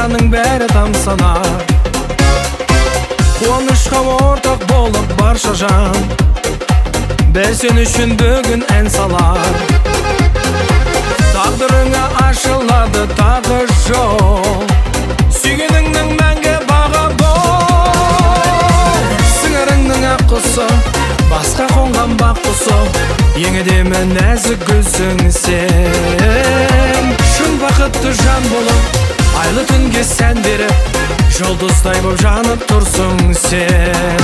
Dünyanın bäri tamsalar, Kuanышка ortak bolup barşa jan, Ben sen üçün bugün en salar. Taqdırına aşıladı tağı jol, Sügünüңнің мәңгі bağa bol. Sыңарыңның аққысы, басқа қонған бақ құсы, Еңі деме нәзік гүлсің сен. Шын бақытты жан болып, айлы түнге сән беріп, Жұлдыздай боп жанып тұрсың сен.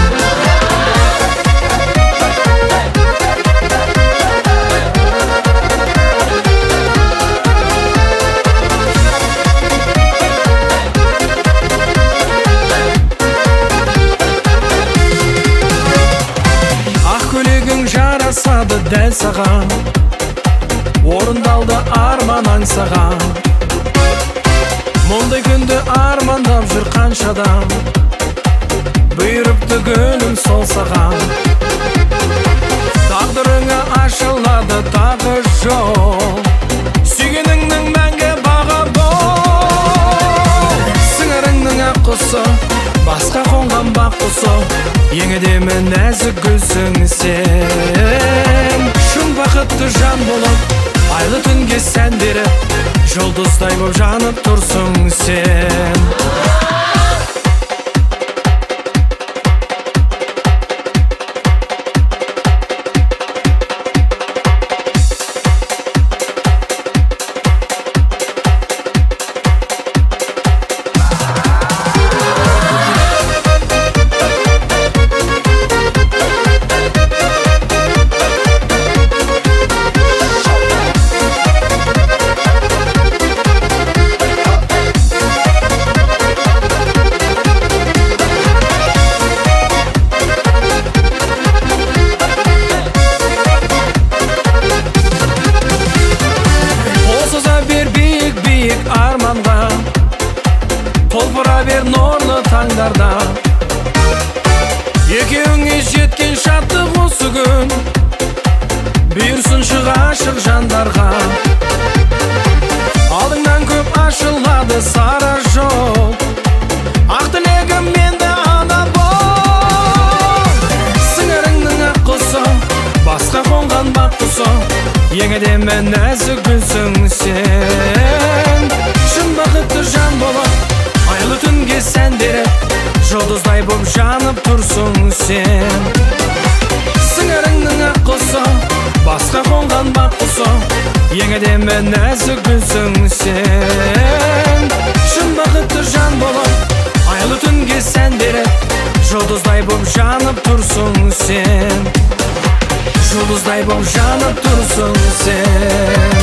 Жарасады дәл саған, орындалды арман аңсаған. Мұндай күнді армандап жүр қаншадан, бұйырыпты гүлім сол саған. Тағдырыңа ашылады тағы жол, Сүйгеніңнің мәңгі bağı бол. Сыңарыңның аққысы, басқа қонған бақ құсы, Еңі деме нәзік гүлсің сен. Шын бақытты жан болып, айлы түнге сән беріп, Жұлдыздай боп жанып тұрсың сен. Armanға, толпыра бер нұрлы таңдарда, Екеуіңе жеткен шаттық осы күн, Бұйырсыншы ғашық жандарға. Алдыңнан көп ашылады сара жол, Ақ тілегім менде ана бол. Сыңарыңның аққысы, басқа қонған бақ құсы, Еңі деме нәзік гүлсің сен. Шын бақытты жан болып, айлы түнге сән беріп, Жұлдыздай боп жанып тұрсың сен. Сыңарыңның аққысы, басқа қонған бақ құсы, Еңі деме нәзік гүлсің сен. Шын бақытты жан болып, айлы түнге сән беріп, Жұлдыздай боп жанып тұрсың сен. Жұлдыздай боп жанып тұрсың сен.